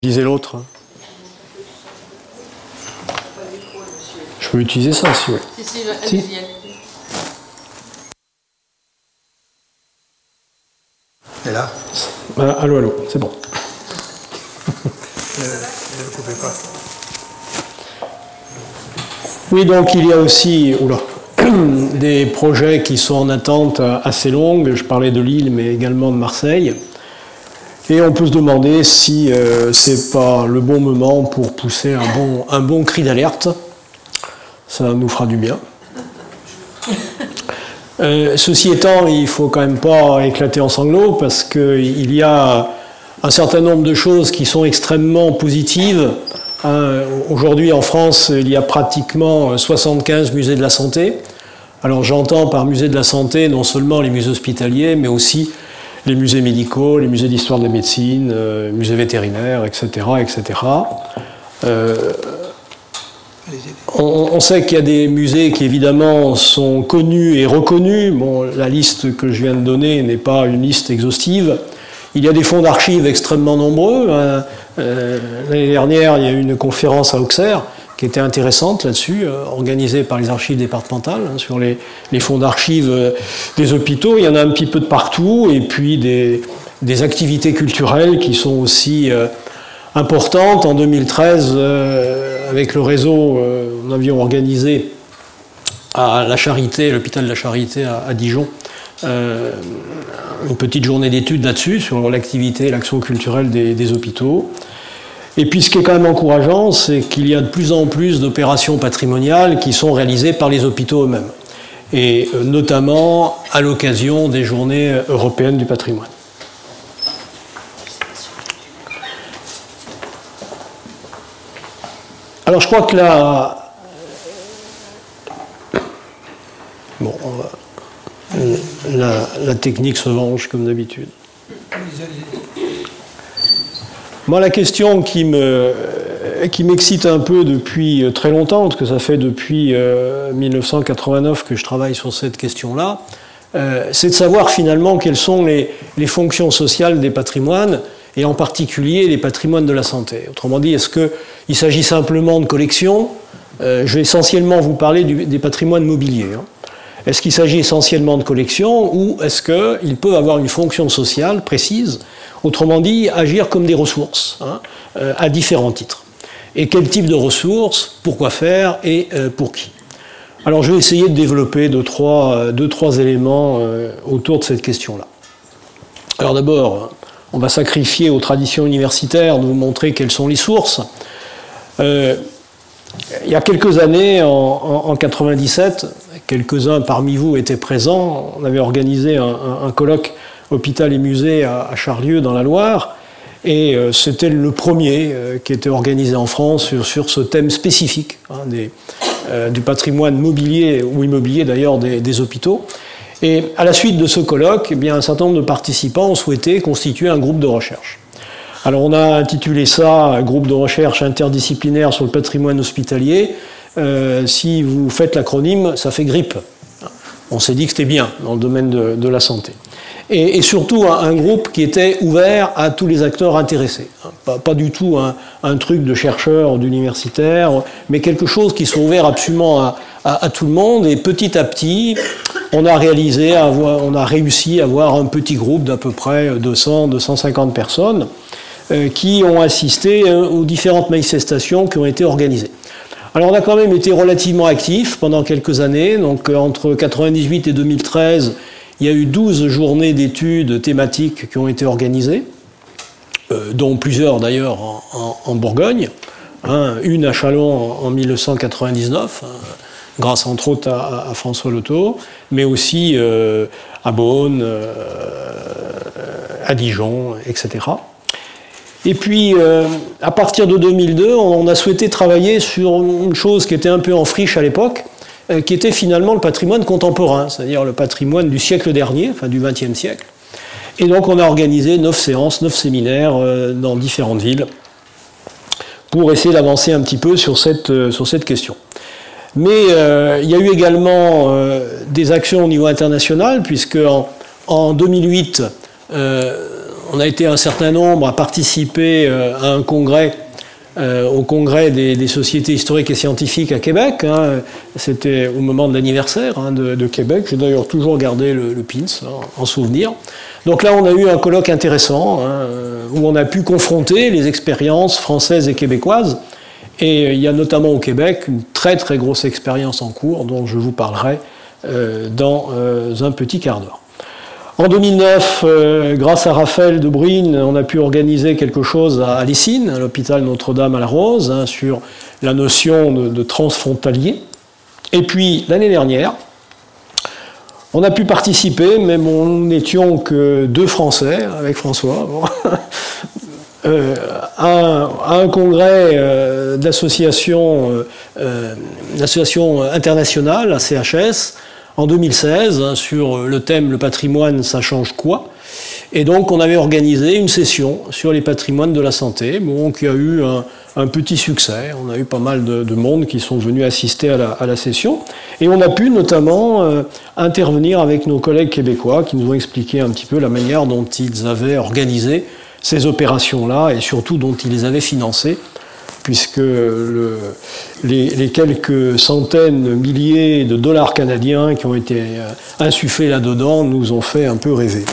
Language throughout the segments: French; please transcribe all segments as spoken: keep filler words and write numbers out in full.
Utiliser l'autre. Je peux utiliser ça si vous voulez. Si, si, allez-y, allez-y. Et là Ah, allô, allô, c'est bon. Ne, ne le coupez pas. Oui, donc il y a aussi oula, des projets qui sont en attente assez longue. Je parlais de Lille, mais également de Marseille. Et on peut se demander si euh, c'est pas le bon moment pour pousser un bon, un bon cri d'alerte. Ça nous fera du bien. Euh, ceci étant, il ne faut quand même pas éclater en sanglots parce qu'il y a un certain nombre de choses qui sont extrêmement positives. Hein, aujourd'hui en France, il y a pratiquement soixante-quinze musées de la santé. Alors j'entends par musée de la santé non seulement les musées hospitaliers, mais aussi les musées médicaux, les musées d'histoire de la médecine, euh, musées vétérinaires, et cetera, et cetera. Euh, on, on sait qu'il y a des musées qui évidemment sont connus et reconnus. Bon, la liste que je viens de donner n'est pas une liste exhaustive. Il y a des fonds d'archives extrêmement nombreux. Hein. Euh, l'année dernière, il y a eu une conférence à Auxerre qui était intéressante là-dessus, euh, organisée par les archives départementales, hein, sur les, les fonds d'archives euh, des hôpitaux. Il y en a un petit peu de partout, et puis des, des activités culturelles qui sont aussi euh, importantes. En deux mille treize, euh, avec le réseau, euh, nous avions organisé à la Charité, l'hôpital de la Charité à, à Dijon, euh, une petite journée d'études là-dessus, sur l'activité et l'action culturelle des, des hôpitaux. Et puis ce qui est quand même encourageant, c'est qu'il y a de plus en plus d'opérations patrimoniales qui sont réalisées par les hôpitaux eux-mêmes, et notamment à l'occasion des journées européennes du patrimoine. Alors je crois que là... Bon, on va... la, la technique se venge comme d'habitude. Moi, la question qui me, qui m'excite un peu depuis très longtemps, parce que ça fait depuis euh, mille neuf cent quatre-vingt-neuf que je travaille sur cette question-là, euh, c'est de savoir finalement quelles sont les, les fonctions sociales des patrimoines, et en particulier les patrimoines de la santé. Autrement dit, est-ce qu'il s'agit simplement de collections? euh, Je vais essentiellement vous parler du, des patrimoines mobiliers. Hein. Est-ce qu'il s'agit essentiellement de collections, ou est-ce qu'il peut avoir une fonction sociale précise? Autrement dit, agir comme des ressources, hein, euh, à différents titres. Et quel type de ressources, pourquoi faire et euh, pour qui? Alors je vais essayer de développer deux, trois, deux, trois éléments euh, autour de cette question-là. Alors d'abord, on va sacrifier aux traditions universitaires de vous montrer quelles sont les sources. Euh, il y a quelques années, en, en, en quatre-vingt-dix-sept, quelques-uns parmi vous étaient présents, on avait organisé un, un, un colloque Hôpital et musée à, à Charlieu dans la Loire, et euh, c'était le premier euh, qui était organisé en France sur, sur ce thème spécifique, hein, des, euh, du patrimoine mobilier ou immobilier d'ailleurs des, des hôpitaux. Et à la suite de ce colloque, eh bien, un certain nombre de participants ont souhaité constituer un groupe de recherche. Alors on a intitulé ça groupe de recherche interdisciplinaire sur le patrimoine hospitalier. Euh, si vous faites l'acronyme, ça fait GRIP. On s'est dit que c'était bien dans le domaine de, de la santé. Et, et surtout un, un groupe qui était ouvert à tous les acteurs intéressés. Pas, pas du tout un, un truc de chercheurs, d'universitaires, mais quelque chose qui soit ouvert absolument à, à, à tout le monde. Et petit à petit, on a réalisé, à avoir, on a réussi à avoir un petit groupe d'à peu près deux cents, deux cent cinquante personnes euh, qui ont assisté euh, aux différentes manifestations qui ont été organisées. Alors on a quand même été relativement actifs pendant quelques années, donc euh, entre quatre-vingt-dix-huit et deux mille treize, il y a eu douze journées d'études thématiques qui ont été organisées, euh, dont plusieurs d'ailleurs en, en, en Bourgogne, hein, une à Châlons en, en mille neuf cent quatre-vingt-dix-neuf, hein, grâce entre autres à, à François Loto, mais aussi euh, à Beaune, euh, à Dijon, et cetera. Et puis, euh, à partir de deux mille deux, on a souhaité travailler sur une chose qui était un peu en friche à l'époque, euh, qui était finalement le patrimoine contemporain, c'est-à-dire le patrimoine du siècle dernier, enfin du vingtième siècle. Et donc, on a organisé neuf séances, neuf séminaires euh, dans différentes villes pour essayer d'avancer un petit peu sur cette, euh, sur cette question. Mais euh, il y a eu également euh, des actions au niveau international, puisque en, en deux mille huit, euh, on a été un certain nombre à participer euh, à un congrès, euh, au congrès des, des sociétés historiques et scientifiques à Québec. Hein. C'était au moment de l'anniversaire hein, de, de Québec. J'ai d'ailleurs toujours gardé le, le pins hein, en souvenir. Donc là, on a eu un colloque intéressant hein, où on a pu confronter les expériences françaises et québécoises. Et il y a notamment au Québec une très très grosse expérience en cours dont je vous parlerai euh, dans euh, un petit quart d'heure. En deux mille neuf, euh, grâce à Raphaël de Bruyne, on a pu organiser quelque chose à, à Lessines, à l'hôpital Notre-Dame à la Rose, hein, sur la notion de, de transfrontalier. Et puis l'année dernière, on a pu participer, mais bon, nous n'étions que deux Français avec François. Bon. Euh, à, un, à un congrès euh, d'association euh, d'association internationale, la C H S, en deux mille seize, hein, sur le thème « Le patrimoine, ça change quoi ?» Et donc, on avait organisé une session sur les patrimoines de la santé, bon, qui a eu un, un petit succès. On a eu pas mal de, de monde qui sont venus assister à la, à la session. Et on a pu notamment euh, intervenir avec nos collègues québécois qui nous ont expliqué un petit peu la manière dont ils avaient organisé ces opérations-là et surtout dont ils les avaient financées, puisque le, les, les quelques centaines, milliers de dollars canadiens qui ont été insufflés là-dedans nous ont fait un peu rêver.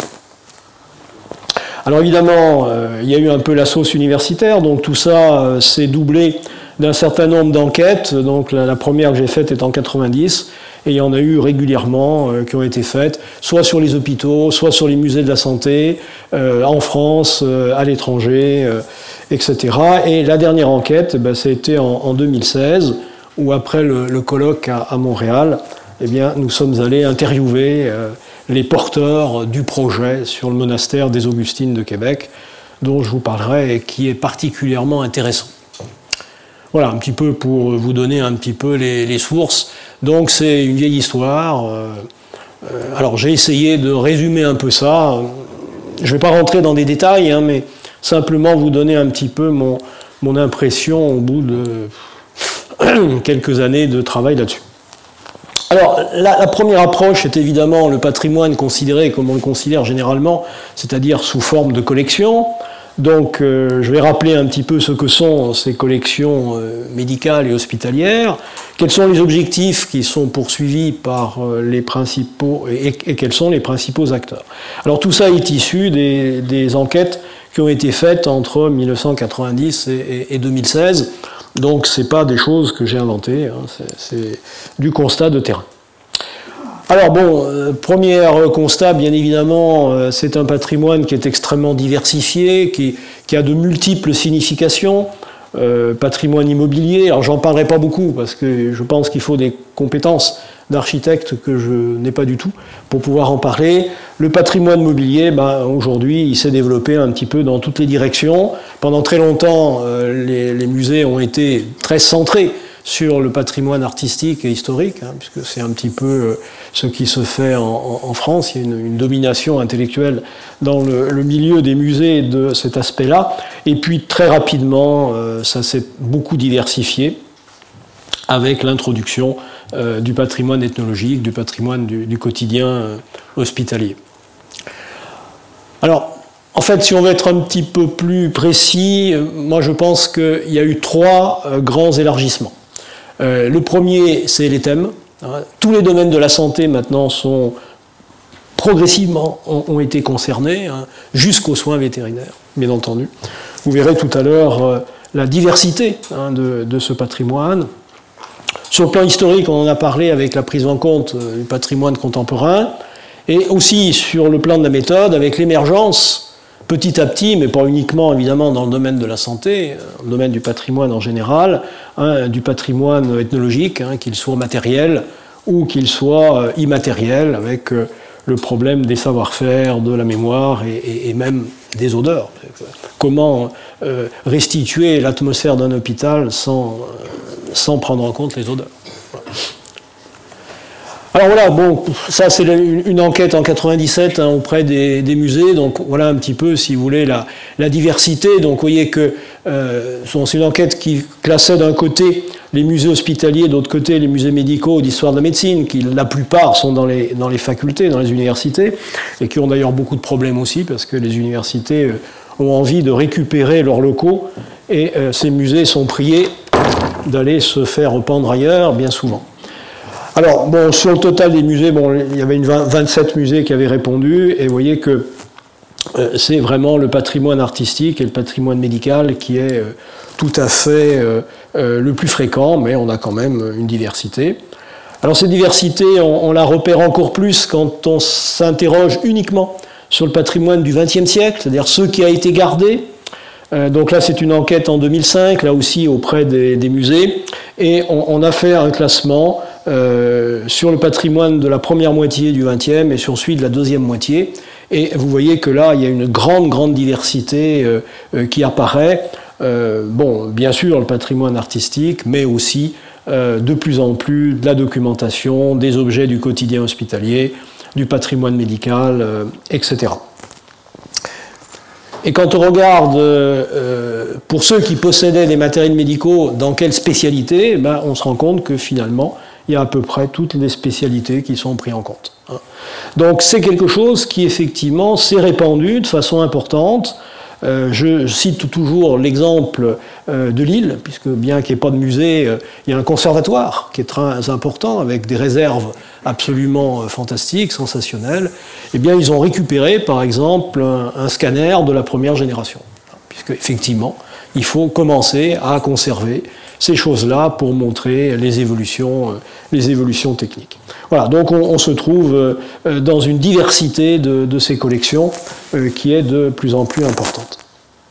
Alors évidemment, euh, il y a eu un peu la sauce universitaire, donc tout ça euh, s'est doublé d'un certain nombre d'enquêtes. Donc la, la première que j'ai faite est en quatre-vingt-dix, et il y en a eu régulièrement euh, qui ont été faites, soit sur les hôpitaux, soit sur les musées de la santé, euh, en France, euh, à l'étranger, euh, et cetera. Et la dernière enquête, ben, c'était en, en deux mille seize, où après le, le colloque à, à Montréal, eh bien, nous sommes allés interviewer euh, les porteurs du projet sur le monastère des Augustines de Québec, dont je vous parlerai et qui est particulièrement intéressant. Voilà, un petit peu pour vous donner un petit peu les, les sources. Donc c'est une vieille histoire. Euh, alors j'ai essayé de résumer un peu ça. Je ne vais pas rentrer dans des détails, hein, mais simplement vous donner un petit peu mon, mon impression au bout de quelques années de travail là-dessus. Alors, la, la première approche est évidemment le patrimoine considéré comme on le considère généralement, c'est-à-dire sous forme de collection. Donc, euh, je vais rappeler un petit peu ce que sont ces collections euh, médicales et hospitalières, quels sont les objectifs qui sont poursuivis par euh, les principaux, et, et quels sont les principaux acteurs. Alors, tout ça est issu des, des enquêtes qui ont été faites entre mille neuf cent quatre-vingt-dix et, et, et deux mille seize. Donc, ce n'est pas des choses que j'ai inventées, hein, c'est du constat de terrain. Alors bon, euh, premier constat, bien évidemment, euh, c'est un patrimoine qui est extrêmement diversifié, qui, qui a de multiples significations. Euh, patrimoine immobilier, alors j'en parlerai pas beaucoup parce que je pense qu'il faut des compétences d'architecte que je n'ai pas du tout pour pouvoir en parler. Le patrimoine mobilier, ben, aujourd'hui, il s'est développé un petit peu dans toutes les directions. Pendant très longtemps, euh, les, les musées ont été très centrés sur le patrimoine artistique et historique, hein, puisque c'est un petit peu euh, ce qui se fait en, en, en France. Il y a une, une domination intellectuelle dans le, le milieu des musées de cet aspect-là. Et puis, très rapidement, euh, ça s'est beaucoup diversifié avec l'introduction euh, du patrimoine ethnologique, du patrimoine du, du quotidien euh, hospitalier. Alors, en fait, si on veut être un petit peu plus précis, euh, moi je pense qu'il y a eu trois euh, grands élargissements. Euh, le premier, c'est les thèmes. Hein. Tous les domaines de la santé maintenant sont progressivement ont, ont été concernés, hein, jusqu'aux soins vétérinaires, bien entendu. Vous verrez tout à l'heure euh, la diversité hein, de, de ce patrimoine. Sur le plan historique, on en a parlé avec la prise en compte euh, du patrimoine contemporain, et aussi sur le plan de la méthode, avec l'émergence petit à petit, mais pas uniquement évidemment dans le domaine de la santé, dans le domaine du patrimoine en général, hein, du patrimoine ethnologique, hein, qu'il soit matériel ou qu'il soit euh, immatériel, avec euh, le problème des savoir-faire, de la mémoire et, et, et même des odeurs. Comment euh, restituer l'atmosphère d'un hôpital sans, euh, sans prendre en compte les odeurs. Alors voilà, bon, ça c'est une enquête en quatre-vingt-dix-sept hein, auprès des, des musées, donc voilà un petit peu, si vous voulez, la, la diversité. Donc vous voyez que euh, c'est une enquête qui classait d'un côté les musées hospitaliers, d'autre côté, les musées médicaux d'histoire de la médecine, qui la plupart sont dans les, dans les facultés, dans les universités, et qui ont d'ailleurs beaucoup de problèmes aussi, parce que les universités ont envie de récupérer leurs locaux, et euh, ces musées sont priés d'aller se faire rependre ailleurs, bien souvent. Alors, bon, sur le total des musées, bon, il y avait une vingt, vingt-sept musées qui avaient répondu, et vous voyez que euh, c'est vraiment le patrimoine artistique et le patrimoine médical qui est euh, tout à fait euh, euh, le plus fréquent, mais on a quand même une diversité. Alors, cette diversité, on, on la repère encore plus quand on s'interroge uniquement sur le patrimoine du vingtième siècle, c'est-à-dire ce qui a été gardé. Euh, donc là, c'est une enquête en deux mille cinq, là aussi auprès des, des musées, et on, on a fait un classement euh, sur le patrimoine de la première moitié du vingtième et sur celui de la deuxième moitié. Et vous voyez que là, il y a une grande, grande diversité euh, euh, qui apparaît. Euh, bon, bien sûr, le patrimoine artistique, mais aussi euh, de plus en plus de la documentation, des objets du quotidien hospitalier, du patrimoine médical, euh, et cetera. Et quand on regarde, euh, pour ceux qui possédaient des matériels médicaux, dans quelle spécialité, ben, on se rend compte que finalement, il y a à peu près toutes les spécialités qui sont prises en compte. Donc c'est quelque chose qui, effectivement, s'est répandu de façon importante. Euh, je cite toujours l'exemple euh, de Lille, puisque bien qu'il n'y ait pas de musée, euh, il y a un conservatoire qui est très important, avec des réserves absolument euh, fantastiques, sensationnelles. Eh bien, ils ont récupéré, par exemple, un, un scanner de la première génération, puisque effectivement, il faut commencer à conserver ces choses-là pour montrer les évolutions, euh, les évolutions techniques. Voilà, donc on, on se trouve euh, dans une diversité de, de ces collections euh, qui est de plus en plus importante.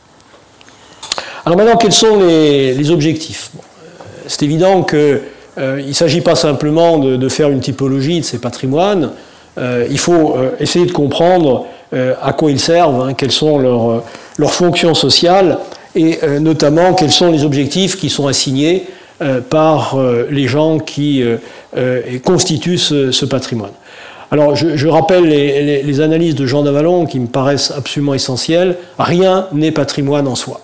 Alors maintenant, quels sont les, les objectifs? Bon, euh, c'est évident qu'il euh, ne s'agit pas simplement de, de faire une typologie de ces patrimoines, euh, il faut euh, essayer de comprendre euh, à quoi ils servent, hein, quelles sont leurs, leurs fonctions sociales, et euh, notamment quels sont les objectifs qui sont assignés euh, par euh, les gens qui euh, euh, constituent ce, ce patrimoine. Alors je, je rappelle les, les, les analyses de Jean Davalon qui me paraissent absolument essentielles. Rien n'est patrimoine en soi.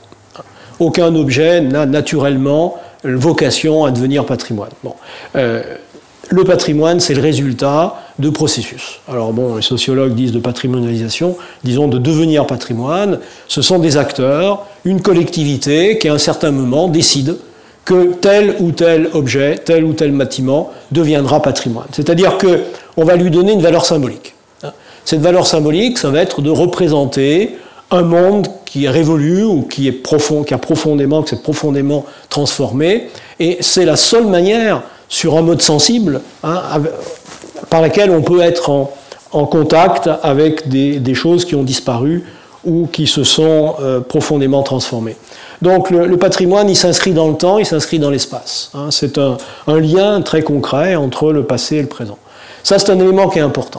Aucun objet n'a naturellement vocation à devenir patrimoine. Bon. Euh, le patrimoine, c'est le résultat de processus. Alors bon, les sociologues disent de patrimonialisation, disons de devenir patrimoine. Ce sont des acteurs, une collectivité qui à un certain moment décide que tel ou tel objet, tel ou tel bâtiment deviendra patrimoine. C'est-à-dire qu'on va lui donner une valeur symbolique. Cette valeur symbolique, ça va être de représenter un monde qui est révolu ou qui est profond, qui a profondément, qui s'est profondément transformé, et c'est la seule manière sur un mode sensible, hein, par laquelle on peut être en, en contact avec des, des choses qui ont disparu ou qui se sont euh, profondément transformées. Donc le, le patrimoine, il s'inscrit dans le temps, il s'inscrit dans l'espace. Hein, c'est un, un lien très concret entre le passé et le présent. Ça, c'est un élément qui est important.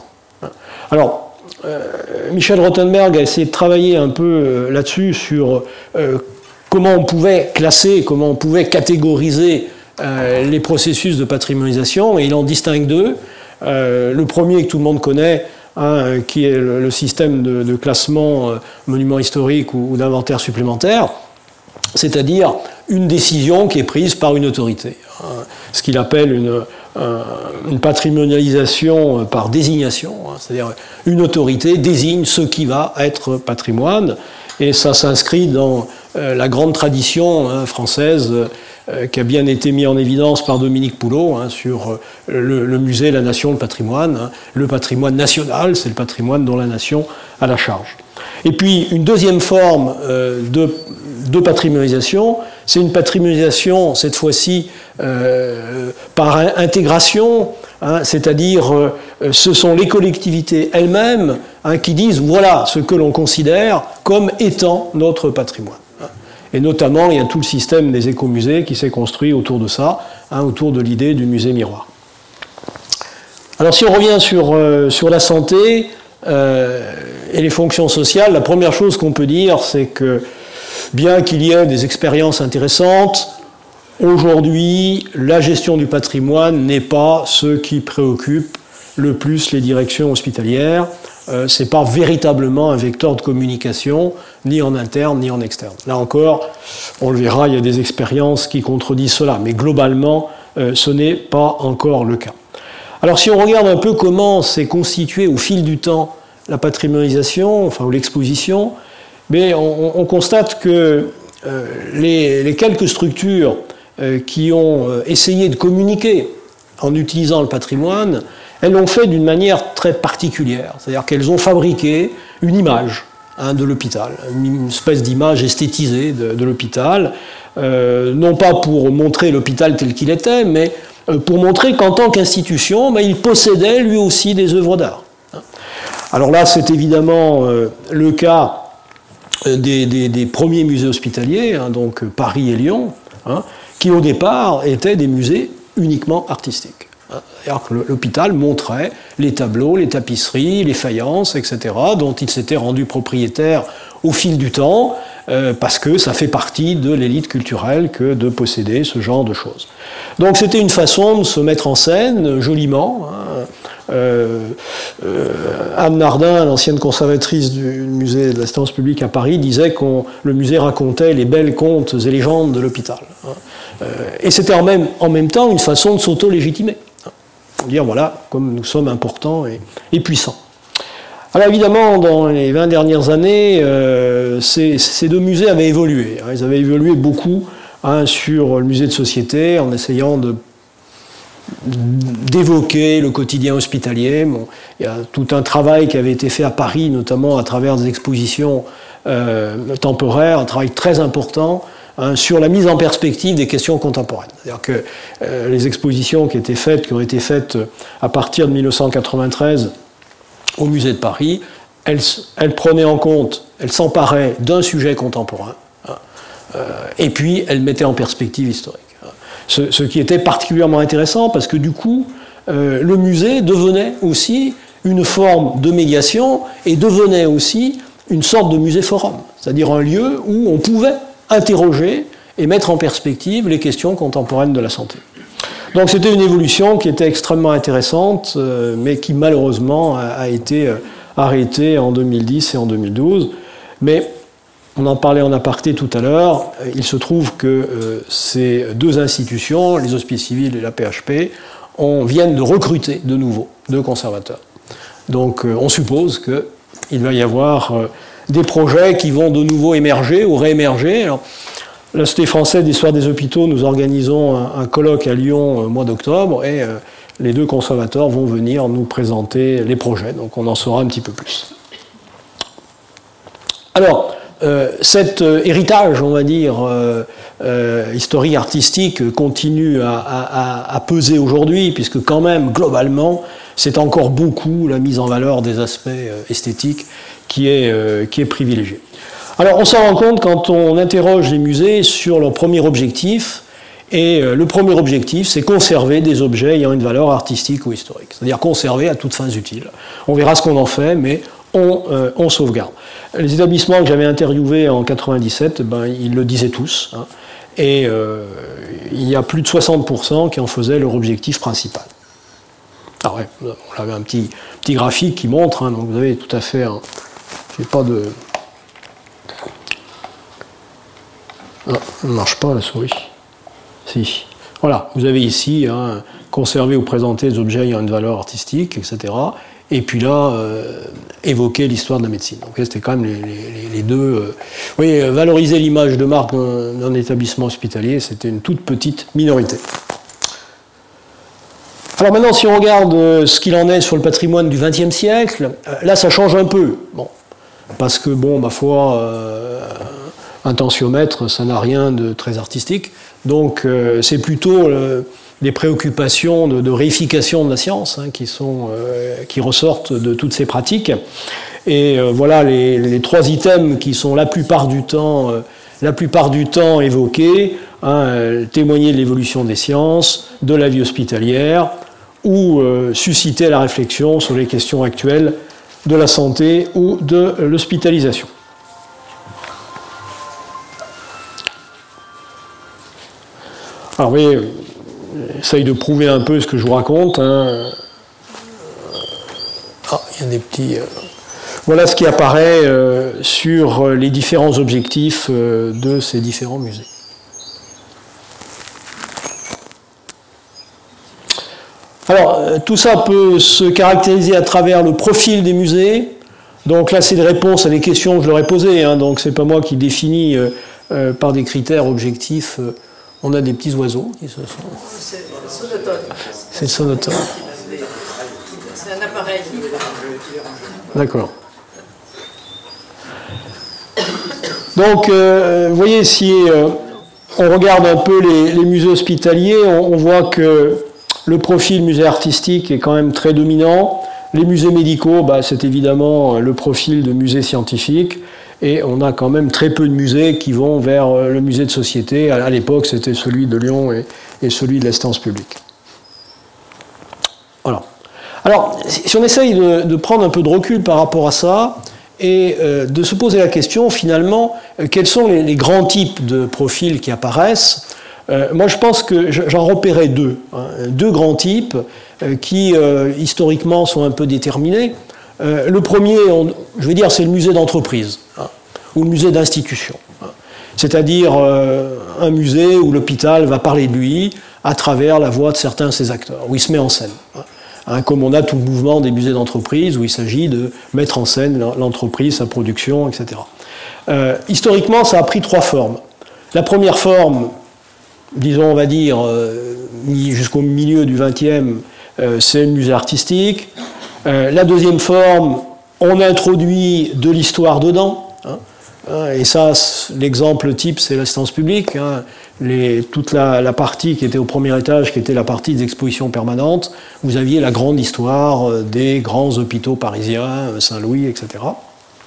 Alors, euh, Michel Rothenberg a essayé de travailler un peu euh, là-dessus sur euh, comment on pouvait classer, comment on pouvait catégoriser euh, les processus de patrimonialisation, et il en distingue deux. Euh, le premier que tout le monde connaît, hein, qui est le, le système de, de classement euh, monuments historiques ou, ou d'inventaire supplémentaire, c'est-à-dire une décision qui est prise par une autorité, hein, ce qu'il appelle une, euh, une patrimonialisation par désignation, hein, c'est-à-dire une autorité désigne ce qui va être patrimoine, et ça s'inscrit dans euh, la grande tradition hein, française euh, qui a bien été mise en évidence par Dominique Poulot hein, sur euh, le, le musée, la nation, le patrimoine. Hein. Le patrimoine national, c'est le patrimoine dont la nation a la charge. Et puis une deuxième forme euh, de, de patrimonialisation, c'est une patrimonialisation, cette fois-ci, euh, par intégration, hein, c'est-à-dire euh, ce sont les collectivités elles-mêmes hein, qui disent voilà ce que l'on considère comme étant notre patrimoine. Et notamment, il y a tout le système des écomusées qui s'est construit autour de ça, hein, autour de l'idée du musée miroir. Alors si on revient sur, euh, sur la santé euh, et les fonctions sociales, la première chose qu'on peut dire, c'est que bien qu'il y ait des expériences intéressantes, aujourd'hui, la gestion du patrimoine n'est pas ce qui préoccupe le plus les directions hospitalières. euh, ce n'est pas véritablement un vecteur de communication, ni en interne, ni en externe. Là encore, on le verra, il y a des expériences qui contredisent cela, mais globalement, euh, ce n'est pas encore le cas. Alors si on regarde un peu comment s'est constituée au fil du temps la patrimonialisation, enfin ou l'exposition, mais on, on constate que euh, les, les quelques structures euh, qui ont euh, essayé de communiquer en utilisant le patrimoine, elles l'ont fait d'une manière très particulière, c'est-à-dire qu'elles ont fabriqué une image hein, de l'hôpital, une espèce d'image esthétisée de, de l'hôpital, euh, non pas pour montrer l'hôpital tel qu'il était, mais euh, pour montrer qu'en tant qu'institution, ben, il possédait lui aussi des œuvres d'art. Alors là, c'est évidemment euh, le cas des, des, des premiers musées hospitaliers, hein, donc Paris et Lyon, hein, qui au départ étaient des musées uniquement artistiques. C'est-à-dire que l'hôpital montrait les tableaux, les tapisseries, les faïences, et cetera, dont il s'était rendu propriétaire au fil du temps, euh, parce que ça fait partie de l'élite culturelle que de posséder ce genre de choses. Donc c'était une façon de se mettre en scène joliment. Hein. Euh, euh, Anne Nardin, l'ancienne conservatrice du musée de l'Assistance publique à Paris, disait que le musée racontait les belles contes et légendes de l'hôpital. Hein. Euh, et c'était en même, en même temps une façon de s'auto-légitimer. Dire voilà, comme nous sommes importants et, et puissants. Alors évidemment, dans les vingt dernières années, euh, ces, ces deux musées avaient évolué. Hein, ils avaient évolué beaucoup hein, sur le musée de société, en essayant de, d'évoquer le quotidien hospitalier. Bon, il y a tout un travail qui avait été fait à Paris, notamment à travers des expositions euh, temporaires, un travail très important, Hein, sur la mise en perspective des questions contemporaines. C'est-à-dire que euh, les expositions qui étaient faites, qui ont été faites à partir de mille neuf cent quatre-vingt-treize au musée de Paris, elles, elles prenaient en compte, elles s'emparaient d'un sujet contemporain, hein, euh, et puis elles mettaient en perspective historique. Hein. Ce, ce qui était particulièrement intéressant parce que du coup, euh, le musée devenait aussi une forme de médiation et devenait aussi une sorte de musée-forum, c'est-à-dire un lieu où on pouvait interroger et mettre en perspective les questions contemporaines de la santé. Donc c'était une évolution qui était extrêmement intéressante, euh, mais qui malheureusement a, a été euh, arrêtée en deux mille dix et en deux mille douze. Mais on en parlait en aparté tout à l'heure, il se trouve que euh, ces deux institutions, les Hospices civils et la P H P, on, viennent de recruter de nouveau deux conservateurs. Donc euh, on suppose qu'il va y avoir euh, des projets qui vont de nouveau émerger ou réémerger. Alors, l'Institut français d'histoire des hôpitaux, nous organisons un, un colloque à Lyon au mois d'octobre et euh, les deux conservateurs vont venir nous présenter les projets, donc on en saura un petit peu plus. Alors, euh, cet euh, héritage, on va dire, euh, euh, historique artistique continue à, à, à peser aujourd'hui, puisque quand même, globalement, c'est encore beaucoup la mise en valeur des aspects euh, esthétiques qui est, euh, qui est privilégiée. Alors on s'en rend compte quand on interroge les musées sur leur premier objectif, et euh, le premier objectif c'est conserver des objets ayant une valeur artistique ou historique, c'est-à-dire conserver à toutes fins utiles. On verra ce qu'on en fait, mais on, euh, on sauvegarde. Les établissements que j'avais interviewés en quatre-vingt-dix-sept, ben, ils le disaient tous, hein, et euh, il y a plus de soixante pour cent qui en faisaient leur objectif principal. Ah ouais, on avait un petit, petit graphique qui montre, hein, donc vous avez tout à fait... Hein, j'ai pas de... Ah, ça ne marche pas la souris. Si. Voilà, vous avez ici hein, conserver ou présenter des objets ayant une valeur artistique, et cetera. Et puis là, euh, évoquer l'histoire de la médecine. Donc c'était quand même les, les, les deux. Euh... Oui, valoriser l'image de marque d'un établissement hospitalier, c'était une toute petite minorité. Alors maintenant, si on regarde ce qu'il en est sur le patrimoine du vingtième siècle, là, ça change un peu. Bon, parce que, bon, ma foi, euh, un tensiomètre, ça n'a rien de très artistique. Donc, euh, c'est plutôt euh, des préoccupations de, de réification de la science hein, qui, sont, euh, qui ressortent de toutes ces pratiques. Et euh, voilà les, les trois items qui sont la plupart du temps, euh, la plupart du temps évoqués. Hein, euh, témoigner de l'évolution des sciences, de la vie hospitalière, ou euh, susciter la réflexion sur les questions actuelles de la santé ou de l'hospitalisation. Alors oui, j'essaye de prouver un peu ce que je vous raconte. Hein. Ah, il y a des petits... Euh... voilà ce qui apparaît euh, sur les différents objectifs euh, de ces différents musées. Alors, tout ça peut se caractériser à travers le profil des musées. Donc là, c'est des réponses à des questions que je leur ai posées. Hein, donc, c'est pas moi qui définis euh, euh, par des critères objectifs. Euh, on a des petits oiseaux qui se sont. C'est le sonotone. C'est le sonotone. C'est un appareil. D'accord. Donc, euh, vous voyez, si euh, on regarde un peu les, les musées hospitaliers, on, on voit que le profil musée artistique est quand même très dominant. Les musées médicaux, bah, c'est évidemment le profil de musée scientifique. Et on a quand même très peu de musées qui vont vers le musée de société. À l'époque, c'était celui de Lyon et, et celui de l'Assistance publique. Voilà. Alors, si on essaye de, de prendre un peu de recul par rapport à ça, et euh, de se poser la question, finalement, euh, quels sont les, les grands types de profils qui apparaissent. Euh, moi, je pense que j'en repérais deux. Hein, deux grands types euh, qui, euh, historiquement, sont un peu déterminés. Euh, le premier, on, je vais dire, c'est le musée d'entreprise, hein, ou le musée d'institution. Hein. C'est-à-dire euh, un musée où l'hôpital va parler de lui à travers la voix de certains de ses acteurs, où il se met en scène. Hein. Hein, comme on a tout le mouvement des musées d'entreprise, où il s'agit de mettre en scène l'entreprise, sa production, et cetera. Euh, historiquement, ça a pris trois formes. La première forme, disons, on va dire, euh, jusqu'au milieu du vingtième, euh, c'est le musée artistique. Euh, la deuxième forme, on introduit de l'histoire dedans. Hein, hein, et ça, l'exemple type, c'est l'Assistance publique. Hein, les, toute la, la partie qui était au premier étage, qui était la partie des expositions permanentes, vous aviez la grande histoire des grands hôpitaux parisiens, Saint-Louis, et cetera.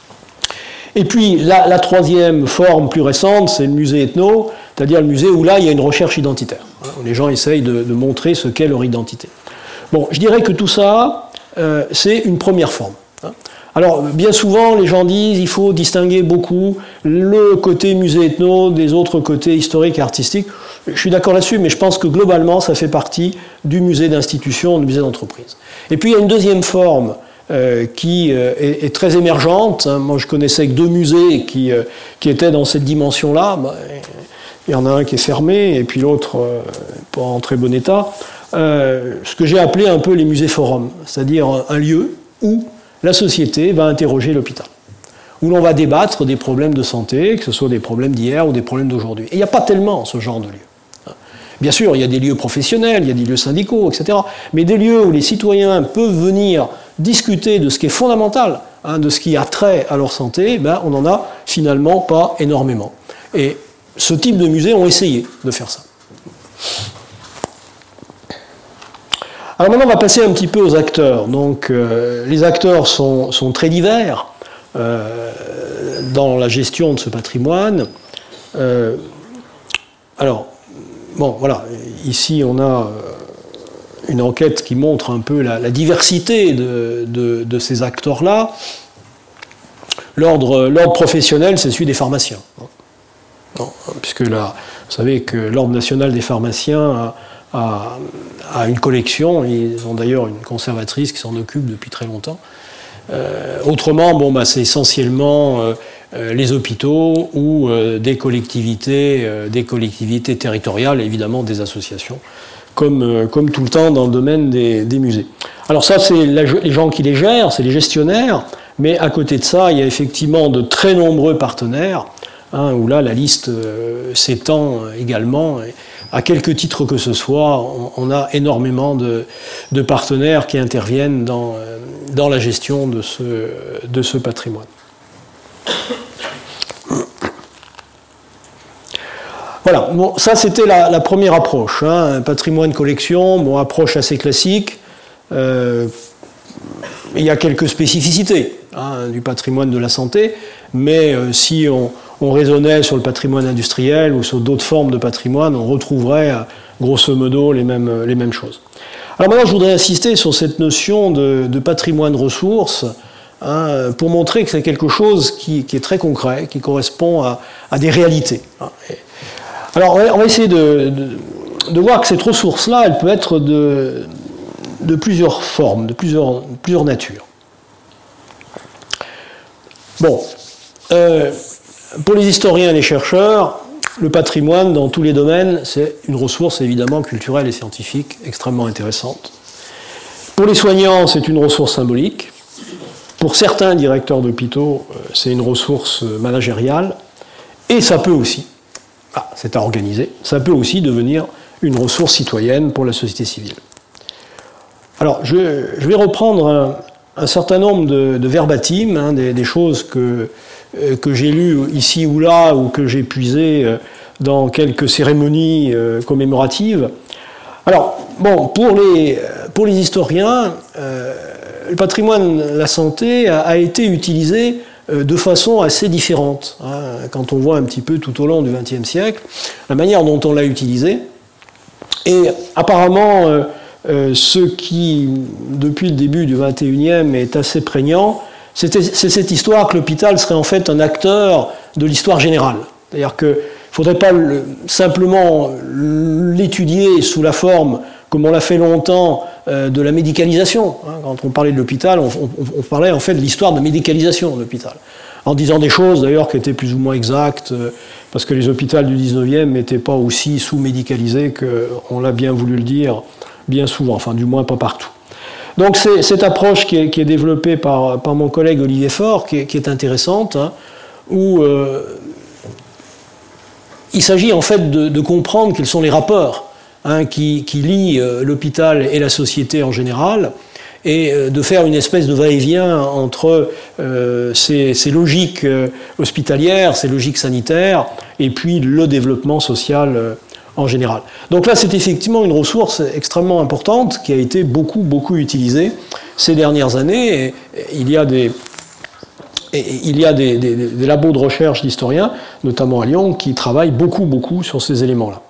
Et puis, la, la troisième forme plus récente, c'est le musée ethno, c'est-à-dire le musée où là, il y a une recherche identitaire, hein, où les gens essayent de, de montrer ce qu'est leur identité. Bon, je dirais que tout ça, euh, c'est une première forme. Hein. Alors, bien souvent, les gens disent qu'il faut distinguer beaucoup le côté musée ethno des autres côtés historiques et artistiques. Je suis d'accord là-dessus, mais je pense que globalement, ça fait partie du musée d'institution, du musée d'entreprise. Et puis, il y a une deuxième forme Euh, qui euh, est, est très émergente. Hein. Moi, je connaissais que deux musées qui, euh, qui étaient dans cette dimension-là. Bah, il y en a un qui est fermé, et puis l'autre euh, pas en très bon état. Euh, ce que j'ai appelé un peu les musées forums, c'est-à-dire un, un lieu où la société va interroger l'hôpital, où l'on va débattre des problèmes de santé, que ce soit des problèmes d'hier ou des problèmes d'aujourd'hui. Et il n'y a pas tellement ce genre de lieu. Bien sûr, il y a des lieux professionnels, il y a des lieux syndicaux, et cetera. Mais des lieux où les citoyens peuvent venir discuter de ce qui est fondamental, hein, de ce qui a trait à leur santé, ben, on n'en a finalement pas énormément. Et ce type de musées ont essayé de faire ça. Alors maintenant, on va passer un petit peu aux acteurs. Donc, euh, les acteurs sont, sont très divers euh, dans la gestion de ce patrimoine. Euh, alors, bon, voilà, ici on a une enquête qui montre un peu la, la diversité de, de, de ces acteurs-là. L'ordre, l'ordre professionnel, c'est celui des pharmaciens. Non, puisque là, vous savez que l'Ordre national des pharmaciens a, a, a une collection, ils ont d'ailleurs une conservatrice qui s'en occupe depuis très longtemps. Euh, autrement, bon, bah, c'est essentiellement euh, euh, les hôpitaux ou euh, des collectivités, euh, des collectivités territoriales, et évidemment des associations, comme, euh, comme tout le temps dans le domaine des, des musées. Alors ça, c'est la, les gens qui les gèrent, c'est les gestionnaires, mais à côté de ça, il y a effectivement de très nombreux partenaires, hein, où là, la liste euh, s'étend également. À quelque titre que ce soit, on, on a énormément de, de partenaires qui interviennent dans, dans la gestion de ce, de ce patrimoine. Voilà, bon, ça c'était la, la première approche, hein, un patrimoine collection, bon, approche assez classique. Euh, il y a quelques spécificités, hein, du patrimoine de la santé, mais euh, si on, on raisonnait sur le patrimoine industriel ou sur d'autres formes de patrimoine, on retrouverait euh, grosso modo les mêmes, les mêmes choses. Alors maintenant, je voudrais insister sur cette notion de, de patrimoine ressources, hein, pour montrer que c'est quelque chose qui, qui est très concret, qui correspond à, à des réalités. Hein. Et, alors, on va essayer de, de, de voir que cette ressource-là, elle peut être de, de plusieurs formes, de plusieurs, plusieurs natures. Bon, euh, pour les historiens et les chercheurs, le patrimoine, dans tous les domaines, c'est une ressource évidemment culturelle et scientifique extrêmement intéressante. Pour les soignants, c'est une ressource symbolique. Pour certains directeurs d'hôpitaux, c'est une ressource managériale. Et ça peut aussi, ah, c'est à organiser, ça peut aussi devenir une ressource citoyenne pour la société civile. Alors, je, je vais reprendre un, un certain nombre de, de verbatim, hein, des, des choses que, euh, que j'ai lues ici ou là, ou que j'ai puisées euh, dans quelques cérémonies euh, commémoratives. Alors, bon, pour les, pour les historiens, euh, le patrimoine, la santé, a, a été utilisé euh, de façon assez différente. Hein, quand on voit un petit peu tout au long du vingtième siècle, la manière dont on l'a utilisé. Et apparemment, euh, euh, ce qui, depuis le début du vingt et unième, est assez prégnant, c'est cette histoire que l'hôpital serait en fait un acteur de l'histoire générale. C'est-à-dire qu'il ne faudrait pas le, simplement l'étudier sous la forme, comme on l'a fait longtemps, euh, de la médicalisation. Hein, quand on parlait de l'hôpital, on, on, on parlait en fait de l'histoire de médicalisation de l'hôpital. En disant des choses d'ailleurs qui étaient plus ou moins exactes, euh, parce que les hôpitaux du dix-neuvième n'étaient pas aussi sous-médicalisés qu'on l'a bien voulu le dire bien souvent, enfin du moins pas partout. Donc c'est cette approche qui est, qui est développée par, par mon collègue Olivier Faure, qui est, qui est intéressante, hein, où euh, il s'agit en fait de, de comprendre quels sont les rapports hein, qui, qui lient euh, l'hôpital et la société en général, et euh, de faire une espèce de va-et-vient entre euh, ces, ces logiques euh, hospitalières, ces logiques sanitaires, et puis le développement social euh, en général. Donc là, c'est effectivement une ressource extrêmement importante qui a été beaucoup, beaucoup utilisée ces dernières années. Et il y a des, et il y a des, des, des labos de recherche d'historiens, notamment à Lyon, qui travaillent beaucoup, beaucoup sur ces éléments-là.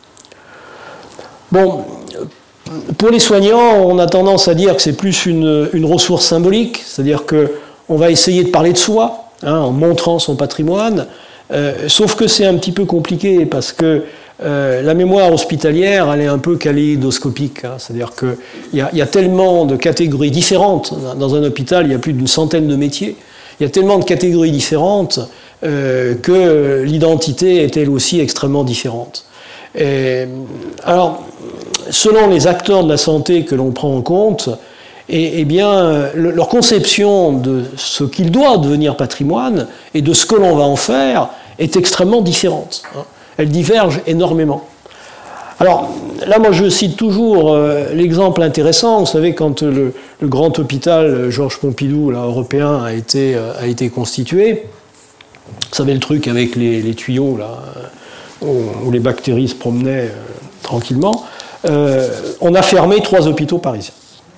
Bon, pour les soignants, on a tendance à dire que c'est plus une, une ressource symbolique, c'est-à-dire qu'on va essayer de parler de soi, hein, en montrant son patrimoine, euh, sauf que c'est un petit peu compliqué parce que Euh, la mémoire hospitalière, elle est un peu kaléidoscopique, hein, c'est-à-dire qu'il y, y a tellement de catégories différentes. Dans un hôpital, il y a plus d'une centaine de métiers. Il y a tellement de catégories différentes euh, que l'identité est elle aussi extrêmement différente. Et, alors, selon les acteurs de la santé que l'on prend en compte, eh, eh bien, le, leur conception de ce qu'il doit devenir patrimoine et de ce que l'on va en faire est extrêmement différente. Hein. Elle diverge énormément. Alors, là, moi, je cite toujours euh, l'exemple intéressant. Vous savez, quand le, le grand hôpital Georges Pompidou, là, européen, a été, euh, a été constitué, vous savez, le truc avec les, les tuyaux, là, où, où les bactéries se promenaient euh, tranquillement, euh, on a fermé trois hôpitaux parisiens.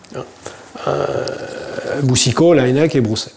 Euh, Boucicaut, Laennec et Broussais.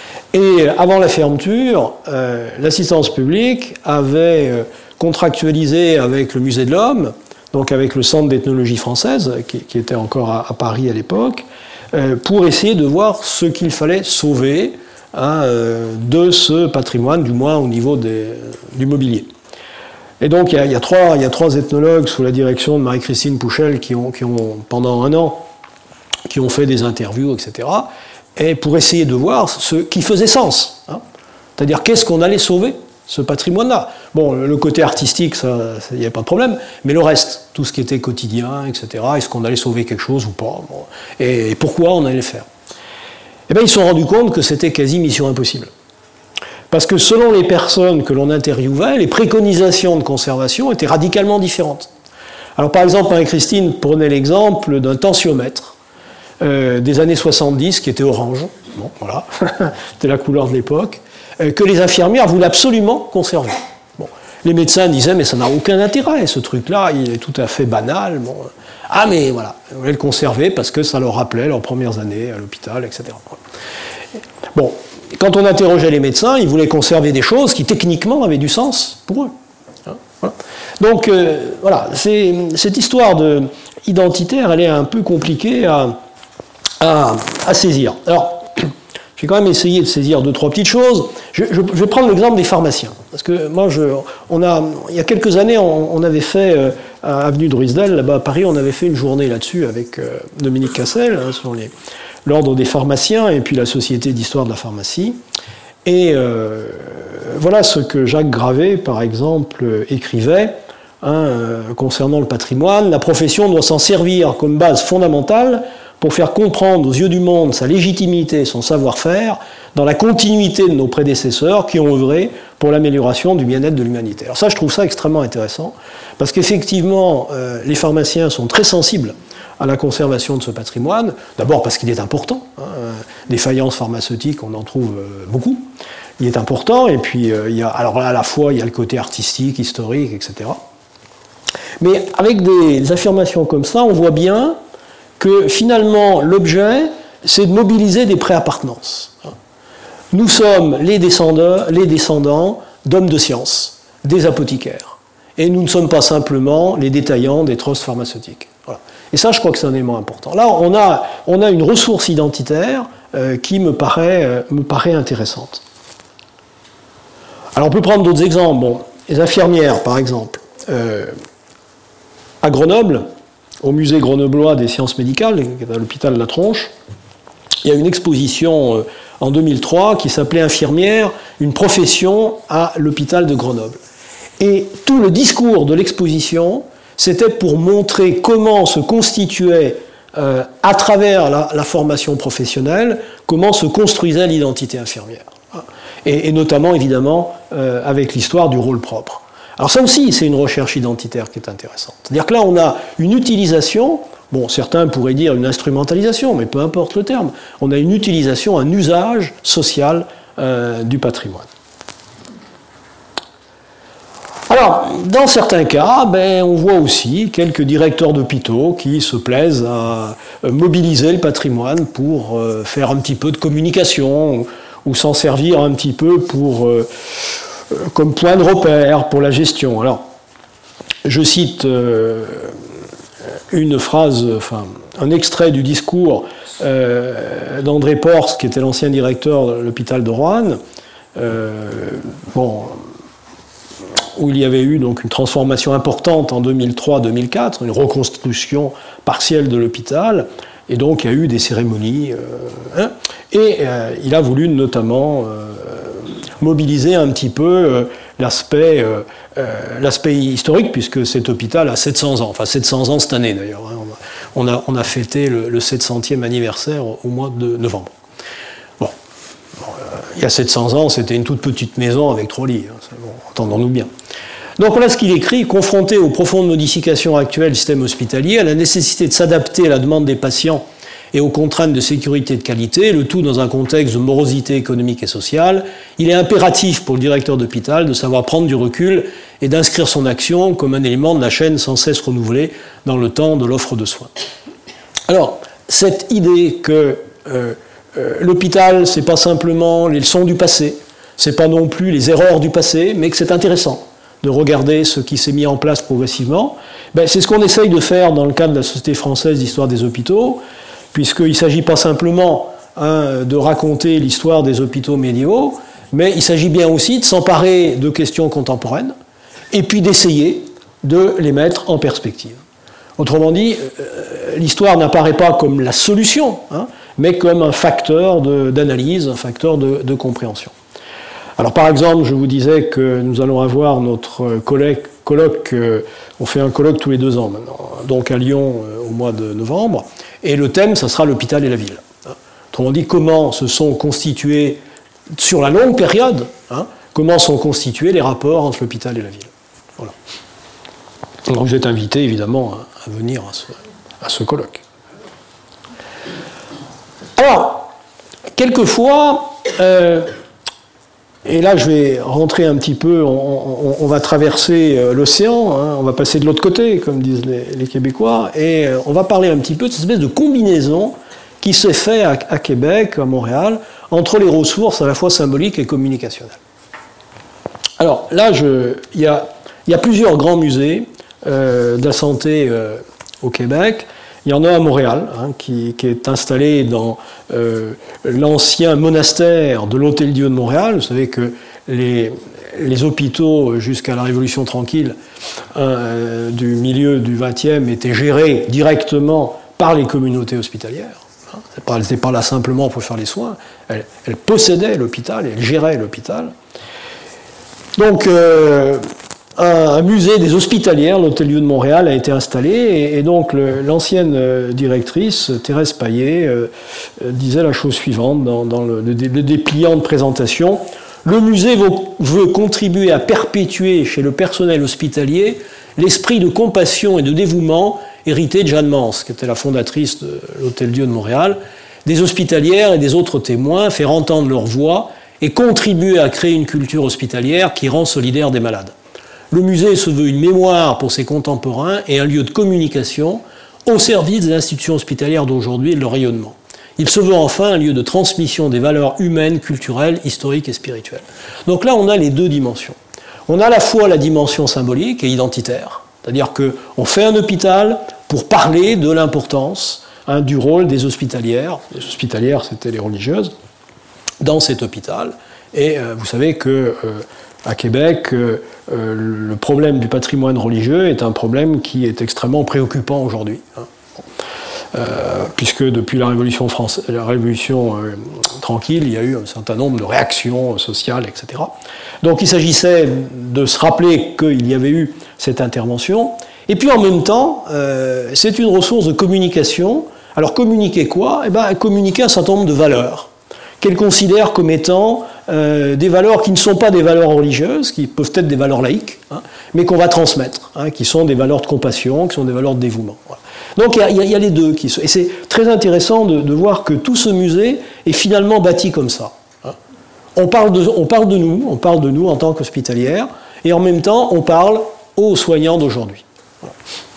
Et avant la fermeture, euh, l'assistance publique avait euh, contractualisé avec le Musée de l'Homme, donc avec le Centre d'ethnologie française, qui, qui était encore à, à Paris à l'époque, euh, pour essayer de voir ce qu'il fallait sauver hein, euh, de ce patrimoine, du moins au niveau des, du mobilier. Et donc il y, a, il, y a trois, il y a trois ethnologues sous la direction de Marie-Christine Pouchel qui ont, qui ont, pendant un an, qui ont fait des interviews, et cetera, et pour essayer de voir ce qui faisait sens. Hein. C'est-à-dire, qu'est-ce qu'on allait sauver, ce patrimoine-là. Bon, le côté artistique, il n'y a pas de problème, mais le reste, tout ce qui était quotidien, et cetera, est-ce qu'on allait sauver quelque chose ou pas bon, et, et pourquoi on allait le faire. Eh bien, ils se sont rendus compte que c'était quasi mission impossible. Parce que selon les personnes que l'on interviewait, les préconisations de conservation étaient radicalement différentes. Alors, par exemple, Marie-Christine prenait l'exemple d'un tensiomètre, Euh, des années soixante-dix, qui était orange, bon, voilà, c'était la couleur de l'époque, euh, que les infirmières voulaient absolument conserver. Bon. Les médecins disaient, mais ça n'a aucun intérêt, ce truc-là, il est tout à fait banal. Bon. Ah, mais voilà, ils voulaient le conserver parce que ça leur rappelait leurs premières années à l'hôpital, et cetera. Bon, quand on interrogeait les médecins, ils voulaient conserver des choses qui, techniquement, avaient du sens pour eux. Hein, voilà. Donc, euh, voilà, cette histoire de identitaire, elle est un peu compliquée à... À, à saisir. Alors, j'ai quand même essayé de saisir deux, trois petites choses. Je, je, je vais prendre l'exemple des pharmaciens. Parce que moi, je, on a, il y a quelques années, on, on avait fait, euh, à Avenue de Ruisdael, là-bas à Paris, on avait fait une journée là-dessus avec euh, Dominique Cassel, hein, sur les, l'ordre des pharmaciens et puis la Société d'histoire de la pharmacie. Et euh, voilà ce que Jacques Gravé, par exemple, écrivait hein, euh, concernant le patrimoine. La profession doit s'en servir comme base fondamentale pour faire comprendre aux yeux du monde sa légitimité et son savoir-faire dans la continuité de nos prédécesseurs qui ont œuvré pour l'amélioration du bien-être de l'humanité. Alors ça, je trouve ça extrêmement intéressant, parce qu'effectivement, euh, les pharmaciens sont très sensibles à la conservation de ce patrimoine, d'abord parce qu'il est important, hein, des faïences pharmaceutiques, on en trouve euh, beaucoup, il est important, et puis euh, il y a, alors là, à la fois, il y a le côté artistique, historique, et cetera. Mais avec des affirmations comme ça, on voit bien que finalement, l'objet, c'est de mobiliser des préappartenances. Nous sommes les descendants, les descendants d'hommes de science, des apothicaires. Et nous ne sommes pas simplement les détaillants des trusts pharmaceutiques. Voilà. Et ça, je crois que c'est un élément important. Là, on a, on a une ressource identitaire euh, qui me paraît, euh, me paraît intéressante. Alors, on peut prendre d'autres exemples. Bon, les infirmières, par exemple. Euh, à Grenoble, au musée grenoblois des sciences médicales, à l'hôpital La Tronche, il y a une exposition en deux mille trois qui s'appelait Infirmière, une profession à l'hôpital de Grenoble. Et tout le discours de l'exposition, c'était pour montrer comment se constituait, euh, à travers la, la formation professionnelle, comment se construisait l'identité infirmière. Et, et notamment, évidemment, euh, avec l'histoire du rôle propre. Alors ça aussi, c'est une recherche identitaire qui est intéressante. C'est-à-dire que là, on a une utilisation, bon, certains pourraient dire une instrumentalisation, mais peu importe le terme, on a une utilisation, un usage social euh, du patrimoine. Alors, dans certains cas, ben, on voit aussi quelques directeurs d'hôpitaux qui se plaisent à mobiliser le patrimoine pour euh, faire un petit peu de communication, ou, ou s'en servir un petit peu pour... Euh, comme point de repère pour la gestion. Alors, je cite euh, une phrase, enfin, un extrait du discours euh, d'André Porce, qui était l'ancien directeur de l'hôpital de Roanne, euh, bon, où il y avait eu donc une transformation importante en deux mille trois deux mille quatre, une reconstruction partielle de l'hôpital, et donc il y a eu des cérémonies, euh, hein, et euh, il a voulu notamment euh, mobiliser un petit peu euh, l'aspect euh, euh, l'aspect historique, puisque cet hôpital a sept cents ans, enfin sept cents ans cette année d'ailleurs, hein, on, a, on a fêté le, le sept centième anniversaire au, au mois de novembre. Bon, bon euh, il y a sept cents ans, c'était une toute petite maison avec trois lits, hein, bon, entendons-nous bien. Donc voilà ce qu'il écrit: confronté aux profondes modifications actuelles du système hospitalier, à la nécessité de s'adapter à la demande des patients et aux contraintes de sécurité et de qualité, le tout dans un contexte de morosité économique et sociale, il est impératif pour le directeur d'hôpital de savoir prendre du recul et d'inscrire son action comme un élément de la chaîne sans cesse renouvelée dans le temps de l'offre de soins. Alors, cette idée que euh, euh, l'hôpital, c'est pas simplement les leçons du passé, c'est pas non plus les erreurs du passé, mais que c'est intéressant de regarder ce qui s'est mis en place progressivement, ben, c'est ce qu'on essaye de faire dans le cadre de la Société française d'histoire des hôpitaux, puisqu'il ne s'agit pas simplement hein, de raconter l'histoire des hôpitaux médiévaux, mais il s'agit bien aussi de s'emparer de questions contemporaines, et puis d'essayer de les mettre en perspective. Autrement dit, euh, l'histoire n'apparaît pas comme la solution, hein, mais comme un facteur d'analyse, un facteur de, de compréhension. Alors par exemple, je vous disais que nous allons avoir notre colloque, colloque euh, on fait un colloque tous les deux ans maintenant, donc à Lyon euh, au mois de novembre, et le thème, ça sera l'hôpital et la ville. Autrement dit, comment se sont constitués, sur la longue période, hein, comment sont constitués les rapports entre l'hôpital et la ville. Voilà. Donc vous êtes invités évidemment à, à venir à ce, à ce colloque. Alors, quelquefois, euh, et là je vais rentrer un petit peu, on, on, on va traverser l'océan, hein, on va passer de l'autre côté, comme disent les, les Québécois, et on va parler un petit peu de cette espèce de combinaison qui s'est faite à, à Québec, à Montréal, entre les ressources à la fois symboliques et communicationnelles. Alors là, je, il, y a, il y a plusieurs grands musées euh, de la santé euh, au Québec. Il y en a à Montréal, hein, qui, qui est installé dans euh, l'ancien monastère de l'Hôtel-Dieu de Montréal. Vous savez que les, les hôpitaux, jusqu'à la Révolution tranquille euh, du milieu du vingtième, étaient gérés directement par les communautés hospitalières. Elle n'était pas là simplement pour faire les soins, elle, elle possédait l'hôpital, elle gérait l'hôpital. Donc, euh, un, un musée des hospitalières, l'Hôtel-Dieu de Montréal, a été installé, et, et donc le, l'ancienne euh, directrice, Thérèse Paillet, euh, euh, disait la chose suivante dans, dans le, le, le dépliant de présentation. Le musée veut, veut contribuer à perpétuer chez le personnel hospitalier l'esprit de compassion et de dévouement hérité de Jeanne Mance, qui était la fondatrice de l'Hôtel-Dieu de Montréal, des hospitalières et des autres témoins, faire entendre leur voix et contribuer à créer une culture hospitalière qui rend solidaire des malades. Le musée se veut une mémoire pour ses contemporains et un lieu de communication au service des institutions hospitalières d'aujourd'hui et de leur rayonnement. Il se veut enfin un lieu de transmission des valeurs humaines, culturelles, historiques et spirituelles. Donc là, on a les deux dimensions. On a à la fois la dimension symbolique et identitaire, c'est-à-dire qu'on fait un hôpital pour parler de l'importance hein, du rôle des hospitalières. Les hospitalières, c'était les religieuses, dans cet hôpital. Et euh, vous savez que euh, à Québec, euh, euh, le problème du patrimoine religieux est un problème qui est extrêmement préoccupant aujourd'hui. Hein. Euh, puisque depuis la Révolution, France, la Révolution euh, tranquille, il y a eu un certain nombre de réactions sociales, et cetera. Donc il s'agissait de se rappeler qu'il y avait eu cette intervention. Et puis en même temps, euh, c'est une ressource de communication. Alors communiquer quoi ? Eh bien, communiquer un certain nombre de valeurs qu'elle considère comme étant euh, des valeurs qui ne sont pas des valeurs religieuses, qui peuvent être des valeurs laïques, hein, mais qu'on va transmettre, hein, qui sont des valeurs de compassion, qui sont des valeurs de dévouement. Voilà. Donc il y, y, y a les deux. Qui se... Et c'est très intéressant de, de voir que tout ce musée est finalement bâti comme ça. Hein. On, parle de, on parle de nous, on parle de nous en tant qu'hospitalières, et en même temps on parle aux soignants d'aujourd'hui. Voilà.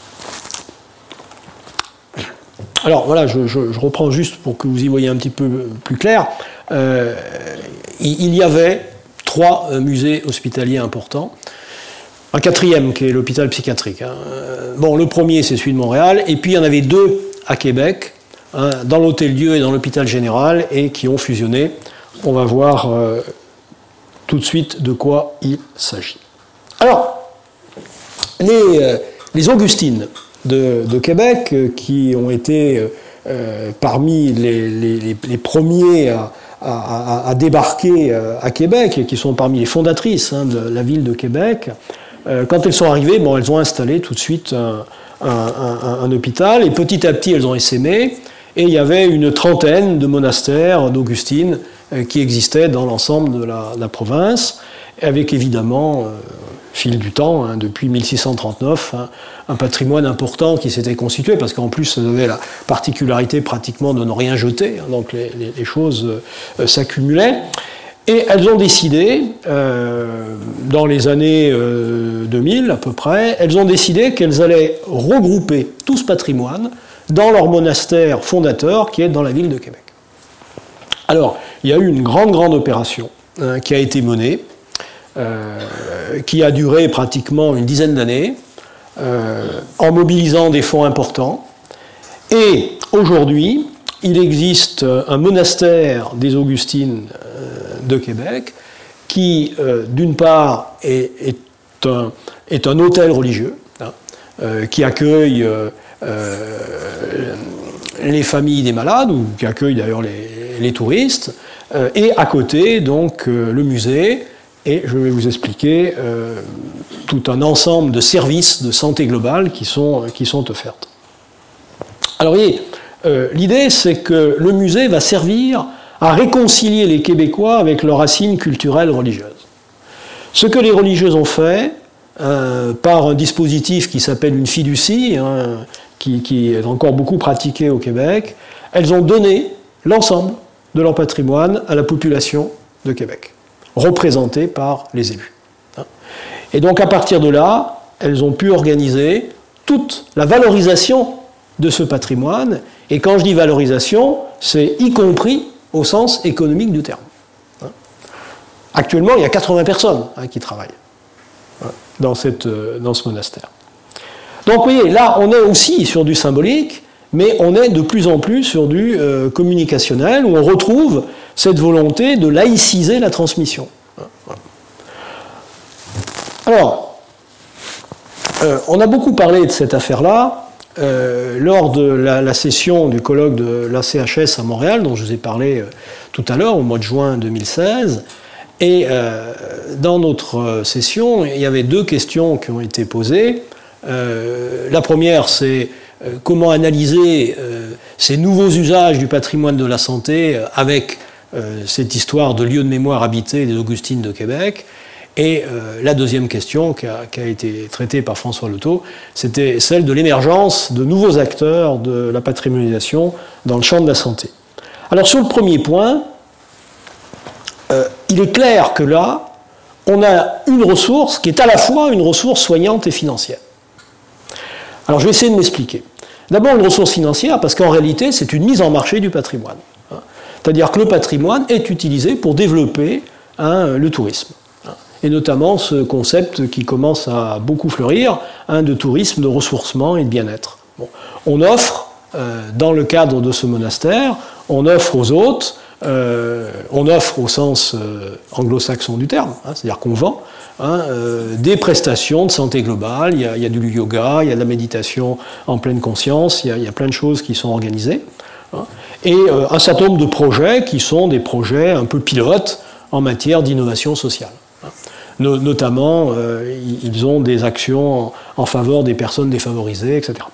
Alors voilà, je, je, je reprends juste pour que vous y voyez un petit peu plus clair. Euh, il, il y avait trois musées hospitaliers importants. Un quatrième qui est l'hôpital psychiatrique. Hein. Bon, le premier c'est celui de Montréal, et puis il y en avait deux à Québec, hein, dans l'Hôtel-Dieu et dans l'hôpital général, et qui ont fusionné. On va voir euh, tout de suite de quoi il s'agit. Alors, les, euh, les Augustines de, de Québec, euh, qui ont été euh, parmi les, les, les premiers à, à, à débarquer à Québec, et qui sont parmi les fondatrices hein, de la ville de Québec, quand elles sont arrivées, bon, elles ont installé tout de suite un, un, un, un hôpital, et petit à petit, elles ont essaimé, et il y avait une trentaine de monastères d'Augustine euh, qui existaient dans l'ensemble de la, de la province, avec évidemment, euh, fil du temps, hein, depuis mille six cent trente-neuf, hein, un patrimoine important qui s'était constitué, parce qu'en plus, ça avait la particularité pratiquement de ne rien jeter, hein, donc les, les, les choses euh, s'accumulaient. Et elles ont décidé, euh, dans les années euh, deux mille à peu près, elles ont décidé qu'elles allaient regrouper tout ce patrimoine dans leur monastère fondateur qui est dans la ville de Québec. Alors, il y a eu une grande, grande opération hein, qui a été menée, euh, qui a duré pratiquement une dizaine d'années, euh, en mobilisant des fonds importants. Et aujourd'hui, il existe un monastère des Augustines de Québec qui, euh, d'une part, est, est, un, est un hôtel religieux hein, euh, qui accueille euh, euh, les familles des malades, ou qui accueille d'ailleurs les, les touristes, euh, et à côté, donc, euh, le musée, et je vais vous expliquer euh, tout un ensemble de services de santé globale qui sont, qui sont offerts. Alors, vous voyez, euh, l'idée, c'est que le musée va servir à réconcilier les Québécois avec leurs racines culturelles religieuses. Ce que les religieuses ont fait, euh, par un dispositif qui s'appelle une fiducie, hein, qui, qui est encore beaucoup pratiqué au Québec, elles ont donné l'ensemble de leur patrimoine à la population de Québec, représentée par les élus. Et donc à partir de là, elles ont pu organiser toute la valorisation de ce patrimoine, et quand je dis valorisation, c'est y compris au sens économique du terme. Actuellement, il y a quatre-vingts personnes hein, qui travaillent hein, dans, cette, dans ce monastère. Donc, vous voyez, là, on est aussi sur du symbolique, mais on est de plus en plus sur du euh, communicationnel, où on retrouve cette volonté de laïciser la transmission. Alors, euh, on a beaucoup parlé de cette affaire-là, euh, lors de la, la session du colloque de l'A C H S à Montréal, dont je vous ai parlé euh, tout à l'heure, au mois de juin deux mille seize. Et euh, dans notre session, il y avait deux questions qui ont été posées. Euh, la première, c'est euh, comment analyser euh, ces nouveaux usages du patrimoine de la santé euh, avec euh, cette histoire de lieu de mémoire habité des Augustines de Québec. Et euh, la deuxième question qui a, qui a été traitée par François Leteau, c'était celle de l'émergence de nouveaux acteurs de la patrimonialisation dans le champ de la santé. Alors sur le premier point, euh, il est clair que là, on a une ressource qui est à la fois une ressource soignante et financière. Alors je vais essayer de m'expliquer. D'abord une ressource financière parce qu'en réalité c'est une mise en marché du patrimoine. C'est-à-dire que le patrimoine est utilisé pour développer hein, le tourisme. Et notamment ce concept qui commence à beaucoup fleurir, hein, de tourisme, de ressourcement et de bien-être. Bon. On offre, euh, dans le cadre de ce monastère, on offre aux hôtes, euh, on offre au sens euh, anglo-saxon du terme, hein, c'est-à-dire qu'on vend, hein, euh, des prestations de santé globale, il y, a, il y a du yoga, il y a de la méditation en pleine conscience, il y a, il y a plein de choses qui sont organisées, hein, et euh, un certain nombre de projets qui sont des projets un peu pilotes en matière d'innovation sociale. Notamment, euh, ils ont des actions en, en faveur des personnes défavorisées, et cetera.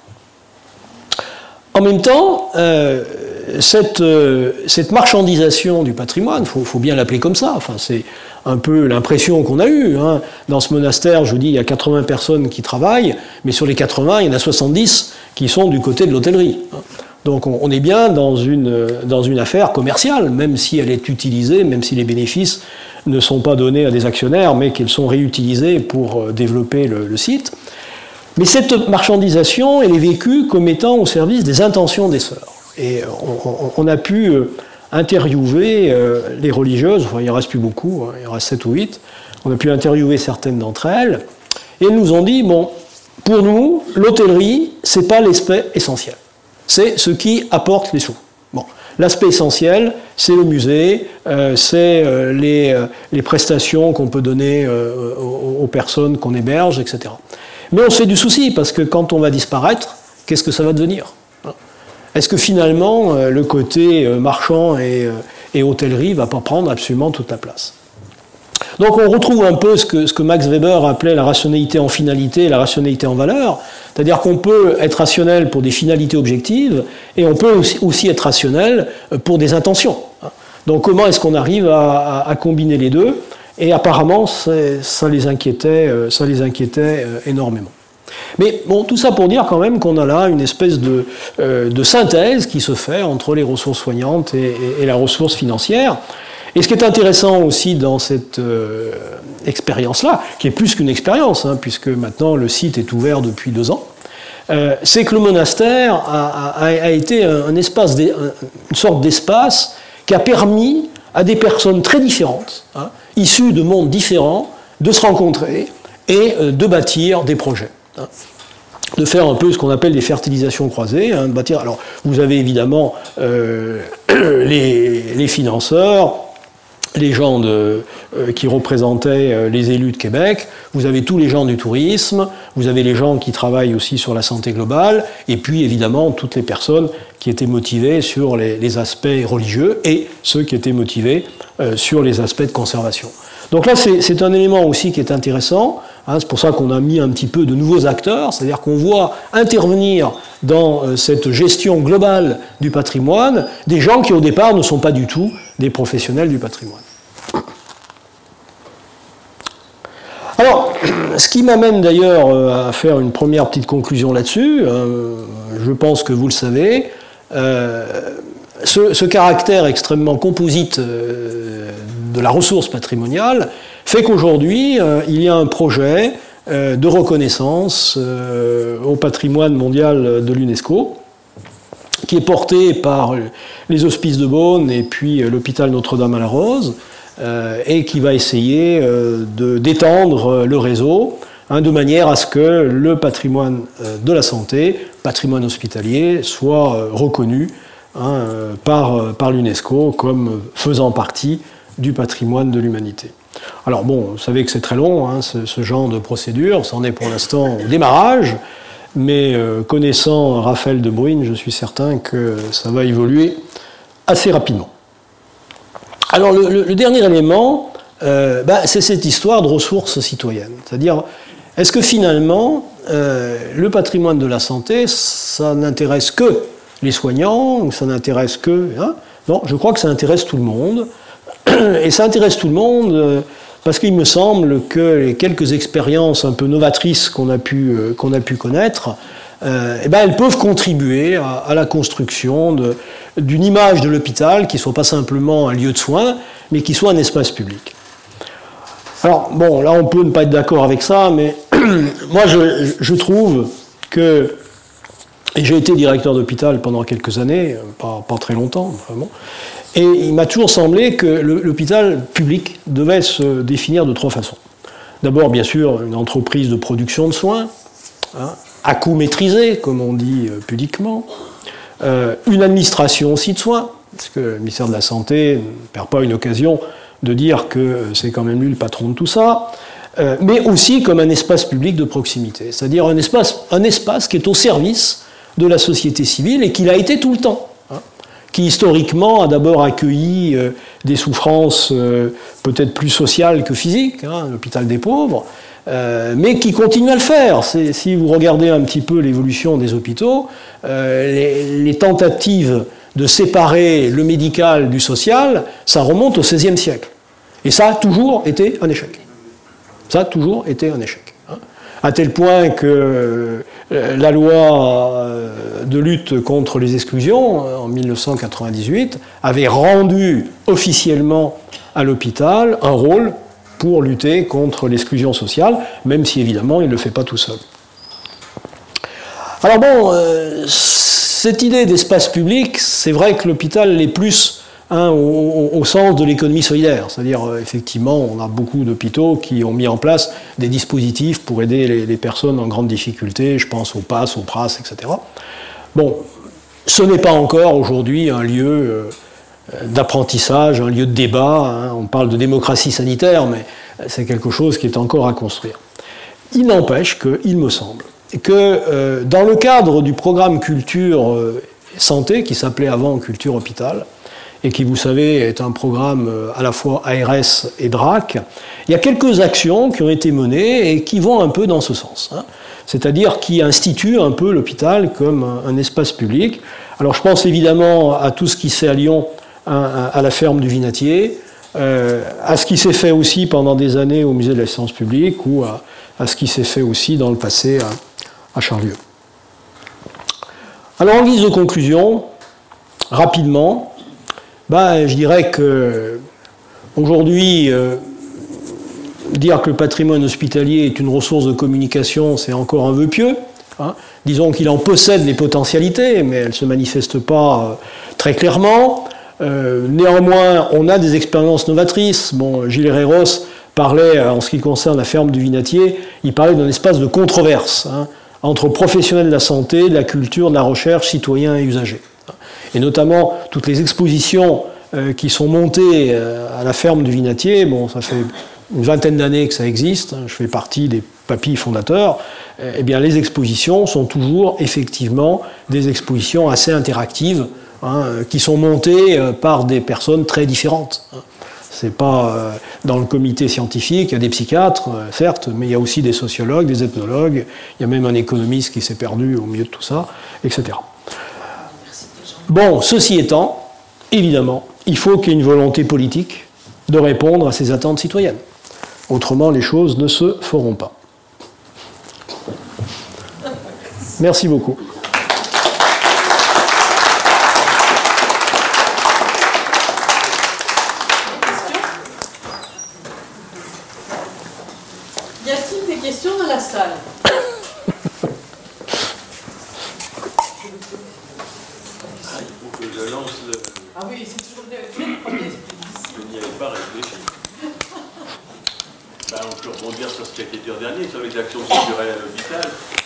En même temps, euh, cette, euh, cette marchandisation du patrimoine, il faut, faut bien l'appeler comme ça, enfin, c'est un peu l'impression qu'on a eue. Hein. Dans ce monastère, je vous dis, il y a quatre-vingts personnes qui travaillent, mais sur les quatre-vingts, il y en a soixante-dix qui sont du côté de l'hôtellerie. Hein. Donc on est bien dans une, dans une affaire commerciale, même si elle est utilisée, même si les bénéfices ne sont pas donnés à des actionnaires, mais qu'ils sont réutilisés pour développer le, le site. Mais cette marchandisation, elle est vécue comme étant au service des intentions des sœurs. Et on, on, on a pu interviewer les religieuses, enfin il ne reste plus beaucoup, hein, il en reste sept ou huit, on a pu interviewer certaines d'entre elles, et elles nous ont dit, bon, pour nous, l'hôtellerie, ce n'est pas l'aspect essentiel. C'est ce qui apporte les sous. Bon. L'aspect essentiel, c'est le musée, euh, c'est euh, les, euh, les prestations qu'on peut donner euh, aux, aux personnes qu'on héberge, et cetera. Mais on se fait du souci, parce que quand on va disparaître, qu'est-ce que ça va devenir? Est-ce que finalement, euh, le côté euh, marchand et, euh, et hôtellerie ne va pas prendre absolument toute la place? Donc on retrouve un peu ce que, ce que Max Weber appelait la rationalité en finalité et la rationalité en valeur, c'est-à-dire qu'on peut être rationnel pour des finalités objectives et on peut aussi, aussi être rationnel pour des intentions. Donc comment est-ce qu'on arrive à, à, à combiner les deux? Et apparemment ça les inquiétait, ça les inquiétait énormément. Mais bon, tout ça pour dire quand même qu'on a là une espèce de, euh, de synthèse qui se fait entre les ressources soignantes et, et, et la ressource financière. Et ce qui est intéressant aussi dans cette euh, expérience-là, qui est plus qu'une expérience, hein, puisque maintenant le site est ouvert depuis deux ans, euh, c'est que le monastère a, a, a été un, un espace, une sorte d'espace qui a permis à des personnes très différentes, hein, issues de mondes différents, de se rencontrer et euh, de bâtir des projets. Hein. De faire un peu ce qu'on appelle des fertilisations croisées, hein, de bâtir. Alors, vous avez évidemment euh, les, les financeurs, les gens de, euh, qui représentaient euh, les élus de Québec, vous avez tous les gens du tourisme, vous avez les gens qui travaillent aussi sur la santé globale, et puis évidemment toutes les personnes qui étaient motivées sur les, les aspects religieux et ceux qui étaient motivés euh, sur les aspects de conservation. Donc là, c'est un élément aussi qui est intéressant, hein, c'est pour ça qu'on a mis un petit peu de nouveaux acteurs, c'est-à-dire qu'on voit intervenir dans euh, cette gestion globale du patrimoine des gens qui au départ ne sont pas du tout des professionnels du patrimoine. Alors, ce qui m'amène d'ailleurs à faire une première petite conclusion là-dessus, euh, je pense que vous le savez, euh, ce, ce caractère extrêmement composite euh, de la ressource patrimoniale fait qu'aujourd'hui, euh, il y a un projet euh, de reconnaissance euh, au patrimoine mondial de l'UNESCO, qui est porté par les Hospices de Beaune et puis l'hôpital Notre-Dame-à-la-Rose, euh, et qui va essayer euh, de, d'étendre le réseau, hein, de manière à ce que le patrimoine euh, de la santé, patrimoine hospitalier, soit euh, reconnu hein, par, par l'UNESCO comme faisant partie du patrimoine de l'humanité. Alors bon, vous savez que c'est très long, hein, ce, ce genre de procédure, ça en est pour l'instant au démarrage, mais euh, connaissant Raphaël de Bruyne, je suis certain que ça va évoluer assez rapidement. Alors le, le, le dernier élément, euh, bah, c'est cette histoire de ressources citoyennes. C'est-à-dire, est-ce que finalement, euh, le patrimoine de la santé, ça n'intéresse que les soignants, ou ça n'intéresse que... Hein? Non, je crois que ça intéresse tout le monde. Et ça intéresse tout le monde euh, parce qu'il me semble que les quelques expériences un peu novatrices qu'on a pu, euh, qu'on a pu connaître, euh, eh ben, elles peuvent contribuer à, à la construction de, d'une image de l'hôpital qui ne soit pas simplement un lieu de soins, mais qui soit un espace public. Alors, bon, là, on peut ne pas être d'accord avec ça, mais moi, je, je trouve que... Et j'ai été directeur d'hôpital pendant quelques années, pas, pas très longtemps, vraiment. Et il m'a toujours semblé que le, l'hôpital public devait se définir de trois façons. D'abord, bien sûr, une entreprise de production de soins, hein, à coût maîtrisé, comme on dit euh, pudiquement, euh, une administration aussi de soins, parce que le ministère de la Santé ne perd pas une occasion de dire que c'est quand même lui le patron de tout ça, euh, mais aussi comme un espace public de proximité, c'est-à-dire un espace, un espace qui est au service de la société civile et qui l'a été tout le temps, hein, qui historiquement a d'abord accueilli euh, des souffrances euh, peut-être plus sociales que physiques, hein, l'hôpital des pauvres, euh, mais qui continue à le faire. C'est, si vous regardez un petit peu l'évolution des hôpitaux, euh, les, les tentatives de séparer le médical du social, ça remonte au seizième siècle. Et ça a toujours été un échec. Ça a toujours été un échec. Hein. À tel point que euh, la loi de lutte contre les exclusions, en mille neuf cent quatre-vingt-dix-huit, avait rendu officiellement à l'hôpital un rôle pour lutter contre l'exclusion sociale, même si évidemment il ne le fait pas tout seul. Alors bon, euh, cette idée d'espace public, c'est vrai que l'hôpital l'est plus hein, au, au, au sens de l'économie solidaire. C'est-à-dire, euh, effectivement, on a beaucoup d'hôpitaux qui ont mis en place des dispositifs pour aider les, les personnes en grande difficulté, je pense au P A S, au P R A S, et cetera. Bon, ce n'est pas encore aujourd'hui un lieu euh, d'apprentissage, un lieu de débat. Hein. On parle de démocratie sanitaire, mais c'est quelque chose qui est encore à construire. Il n'empêche qu'il me semble que euh, dans le cadre du programme culture euh, santé, qui s'appelait avant culture hôpital, et qui, vous savez, est un programme euh, à la fois A R S et D R A C, il y a quelques actions qui ont été menées et qui vont un peu dans ce sens. Hein. C'est-à-dire qui instituent un peu l'hôpital comme un, un espace public. Alors je pense évidemment à tout ce qui s'est à Lyon, à, à la ferme du Vinatier, euh, à ce qui s'est fait aussi pendant des années au musée de la science publique ou à, à ce qui s'est fait aussi dans le passé à, à Charlieu. Alors en guise de conclusion, rapidement, ben, je dirais que aujourd'hui, euh, dire que le patrimoine hospitalier est une ressource de communication, c'est encore un vœu pieux. Hein. Disons qu'il en possède les potentialités, mais elles ne se manifestent pas euh, très clairement. Euh, néanmoins, on a des expériences novatrices. Bon, Gilles Herreros parlait, en ce qui concerne la ferme du Vinatier, il parlait d'un espace de controverse hein, entre professionnels de la santé, de la culture, de la recherche, citoyens et usagers. Et notamment, toutes les expositions euh, qui sont montées euh, à la ferme du Vinatier, bon, ça fait une vingtaine d'années que ça existe, hein, je fais partie des papilles fondateurs, euh, eh bien, les expositions sont toujours, effectivement, des expositions assez interactives, hein, qui sont montées euh, par des personnes très différentes. Hein. C'est pas euh, dans le comité scientifique, il y a des psychiatres, euh, certes, mais il y a aussi des sociologues, des ethnologues, il y a même un économiste qui s'est perdu au milieu de tout ça, et cetera. Bon, ceci étant, évidemment, il faut qu'il y ait une volonté politique de répondre à ces attentes citoyennes. Autrement, les choses ne se feront pas. Merci beaucoup. Y a-t-il des questions dans la salle? Je lance le... Ah oui, c'est toujours le premier esprit. Je n'y avais pas réfléchi. Ben, on peut rebondir sur ce qui a été dit en dernier, sur les actions culturelles à l'hôpital.